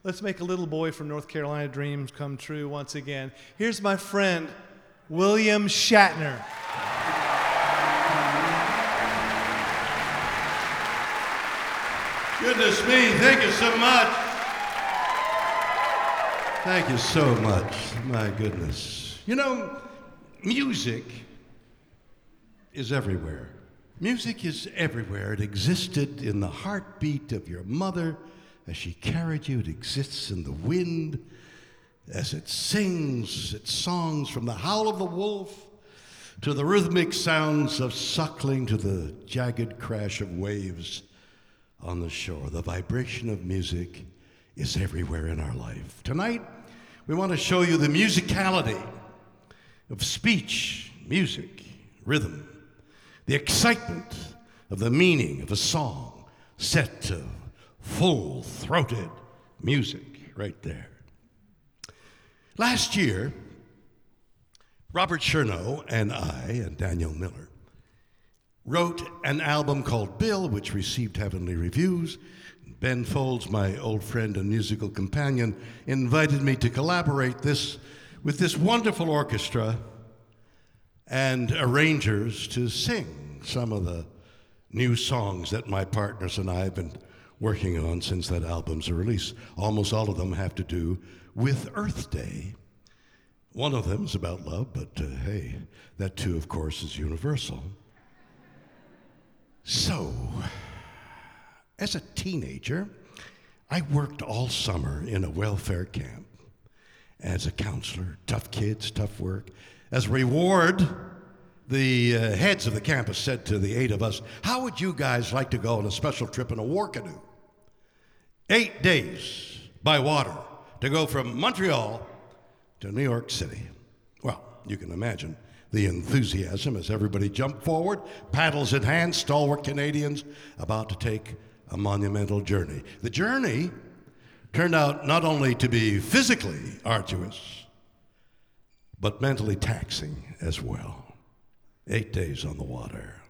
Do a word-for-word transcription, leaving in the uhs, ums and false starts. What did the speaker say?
Let's make a little boy from North Carolina dreams come true once again. Here's my friend, William Shatner. Goodness me, thank you so much. Thank you so much. My goodness. You know, music is everywhere. Music is everywhere. It existed in the heartbeat of your mother as she carried you. It exists in the wind as it sings its songs, from the howl of the wolf to the rhythmic sounds of suckling to the jagged crash of waves on the shore. The vibration of music is everywhere in our life. Tonight, we want to show you the musicality of speech, music, rhythm, the excitement of the meaning of a song set to full-throated music right there. Last year, Robert Chernow and I and Daniel Miller wrote an album called Bill, which received heavenly reviews. Ben Folds, my old friend and musical companion, invited me to collaborate this with this wonderful orchestra and arrangers to sing some of the new songs that my partners and I have been working on since that album's release. Almost all of them have to do with Earth Day. One of them is about love, but uh, hey, that too, of course, is universal. So, as a teenager, I worked all summer in a welfare camp as a counselor. Tough kids, tough work. As a reward, the uh, heads of the campus said to the eight of us, "How would you guys like to go on a special trip in a war canoe? Eight days by water to go from Montreal to New York City." Well, you can imagine the enthusiasm as everybody jumped forward, paddles in hand, stalwart Canadians about to take a monumental journey. The journey turned out not only to be physically arduous, but mentally taxing as well. Eight days on the water.